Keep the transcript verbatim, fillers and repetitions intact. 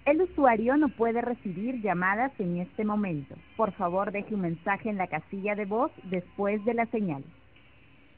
El usuario no puede recibir llamadas en este momento. Por favor, deje un mensaje en la casilla de voz después de la señal.